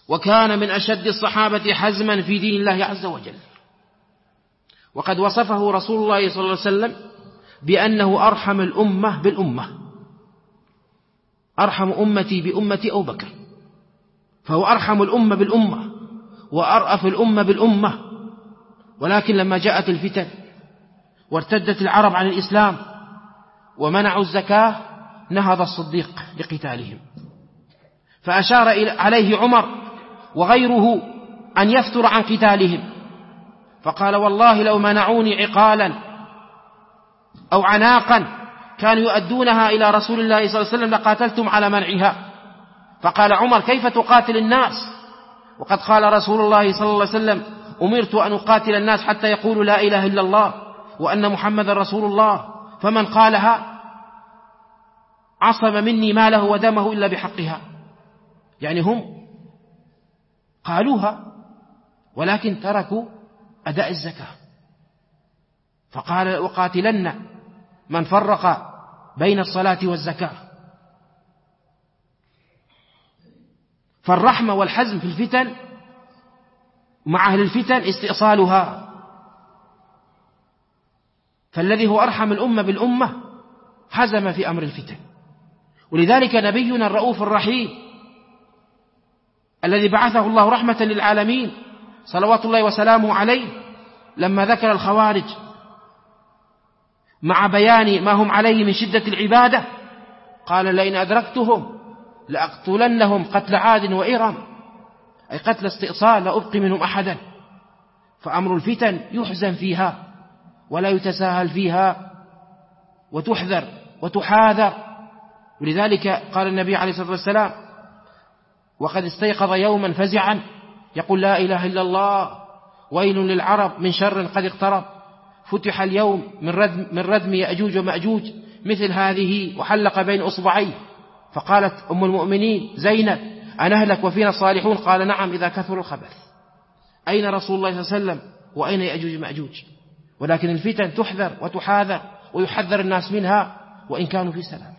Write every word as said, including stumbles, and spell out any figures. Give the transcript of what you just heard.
وكان من أشد الصحابة حزما في دين الله عز وجل، وقد وصفه رسول الله صلى الله عليه وسلم بأنه أرحم الأمة بالأمة، أرحم أمتي بأمتي أبو بكر، فهو أرحم الأمة بالأمة وأرأف الأمة بالأمة. ولكن لما جاءت الفتن وارتدت العرب عن الإسلام ومنعوا الزكاة نهض الصديق لقتالهم، فأشار عليه عمر وغيره أن يفتر عن قتالهم، فقال والله لو منعوني عقالا أو عناقا كانوا يؤدونها إلى رسول الله صلى الله عليه وسلم لقاتلتم على منعها. فقال عمر كيف تقاتل الناس وقد قال رسول الله صلى الله عليه وسلم أمرت أن أقاتل الناس حتى يقولوا لا إله إلا الله وأن محمد رسول الله، فمن قالها عصم مني ماله ودمه إلا بحقها. يعني هم قالوها ولكن تركوا أداء الزكاة، فقال وقاتلن من فرق بين الصلاة والزكاة. فالرحمة والحزم في الفتن مع أهل الفتن استئصالها، فالذي هو أرحم الأمة بالأمة حزم في أمر الفتن. ولذلك نبينا الرؤوف الرحيم الذي بعثه الله رحمة للعالمين صلوات الله وسلامه عليه لما ذكر الخوارج مع بيان ما هم عليه من شدة العبادة قال لئن أدركتهم لأقتلنهم قتل عاد وإرم، أي قتل استئصال لا أبقي منهم أحدا. فأمر الفتن يحزن فيها ولا يتساهل فيها وتحذر وتحاذر. ولذلك قال النبي عليه الصلاة والسلام وقد استيقظ يوما فزعا يقول لا إله إلا الله ويل للعرب من شر قد اقترب، فتح اليوم من ردم, من ردم يأجوج ومأجوج مثل هذه وحلق بين أصبعيه. فقالت أم المؤمنين زينب أنهلك وفينا الصالحون؟ قال نعم إذا كثر الخبث. أين رسول الله صلى الله عليه وسلم وأين يأجوج ومأجوج؟ ولكن الفتن تحذر وتحاذر ويحذر الناس منها وإن كانوا في سلام.